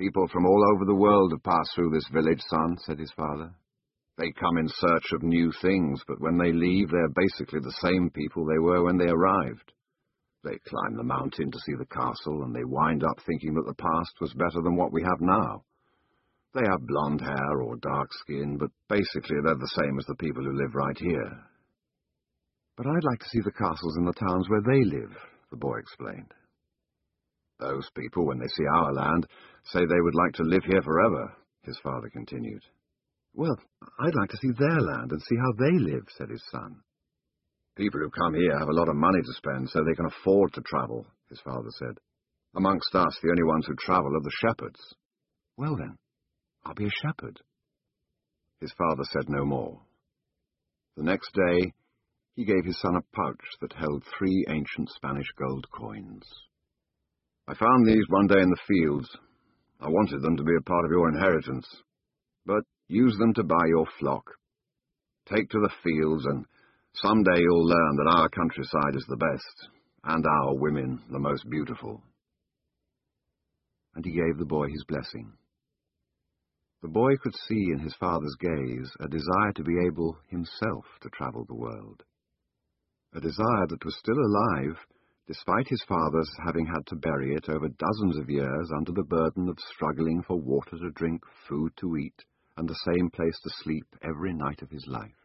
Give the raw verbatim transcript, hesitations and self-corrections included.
People from all over the world have passed through this village, son, said his father. They come in search of new things, but when they leave, they're basically the same people they were when they arrived. They climb the mountain to see the castle, and they wind up thinking that the past was better than what we have now. They have blonde hair or dark skin, but basically they're the same as the people who live right here. But I'd like to see the castles in the towns where they live, the boy explained. Those people, when they see our land, say they would like to live here forever, his father continued. Well, I'd like to see their land and see how they live, said his son. People who come here have a lot of money to spend, so they can afford to travel, his father said. Amongst us, the only ones who travel are the shepherds. Well then, I'll be a shepherd. His father said no more. The next day, he gave his son a pouch that held three ancient Spanish gold coins. I found these one day in the fields. I wanted them to be a part of your inheritance, but use them to buy your flock. Take to the fields, and someday you'll learn that our countryside is the best, and our women the most beautiful. And he gave the boy his blessing. The boy could see in his father's gaze a desire to be able himself to travel the world, a desire that was still alive, despite his father's having had to bury it over dozens of years under the burden of struggling for water to drink, food to eat, and the same place to sleep every night of his life.